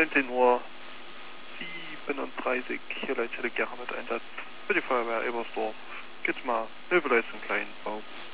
19 Uhr 37, hier Leitstelle Gera mit Einsatz für die Feuerwehr Ebersdorf. Geht's mal, Hilfeleistung Kleinbau.